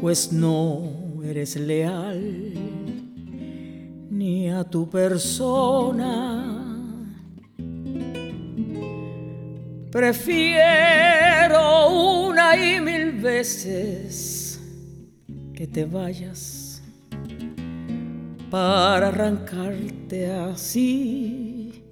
pues no eres leal ni a tu persona. Prefiero una y mil veces que te vayas para arrancarte así